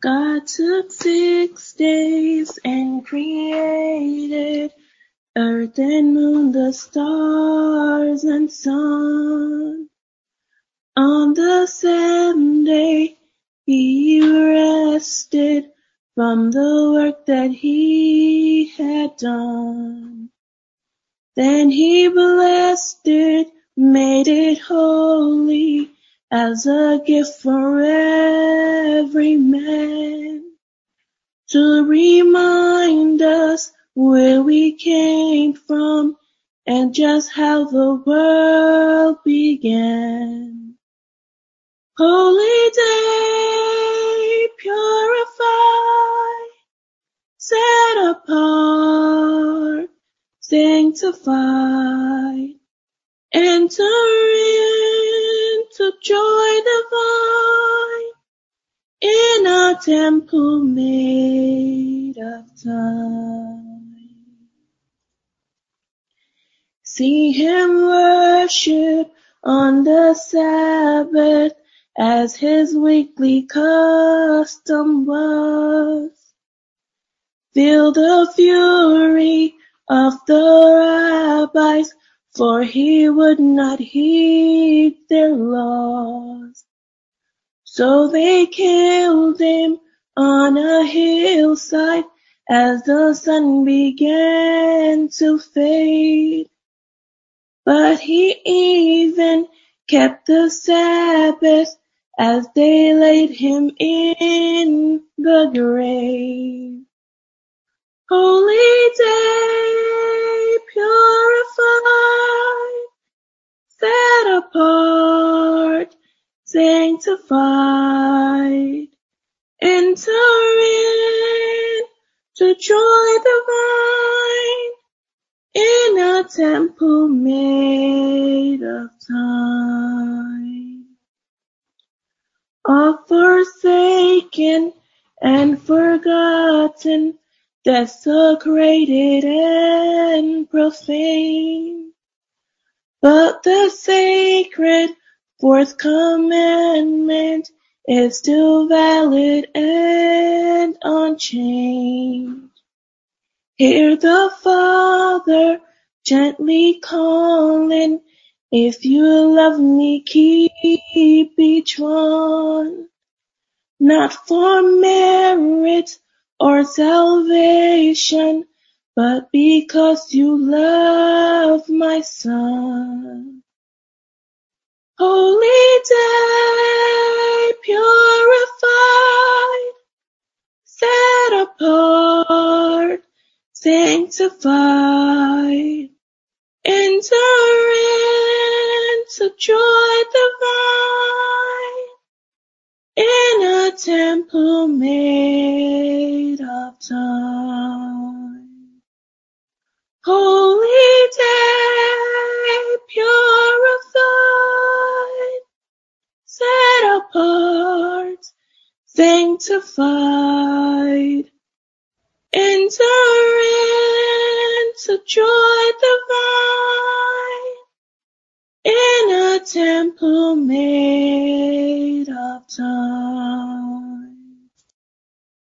God took 6 days and created earth and moon, the stars and sun. On the 7th day he rested from the work that he had done. Then he blessed it, made it holy, as a gift for every man, to remind us where we came from and just how the world began. Holy day, purified, set apart, sanctified, enter into joy divine, in a temple made of time. See him worship on the Sabbath, as his weekly custom was. Feel the fury of the rabbis, for he would not heed their laws. So they killed him on a hillside as the sun began to fade. But he even kept the Sabbath as they laid him in the grave. Holy day, purified, set apart, sanctified, enter into joy divine, in a temple made of time. All forsaken and forgotten, desecrated and profane, but the sacred 4th commandment is still valid and unchanged. Hear the Father gently calling, if you love me, keep each one. Not for merit or salvation, but because you love my Son. Holy day, purified, set apart, sanctified, enter into joy divine, in a temple made of time. Holy day, purified, set apart, sanctified, enter into joy divine, in a temple made of time.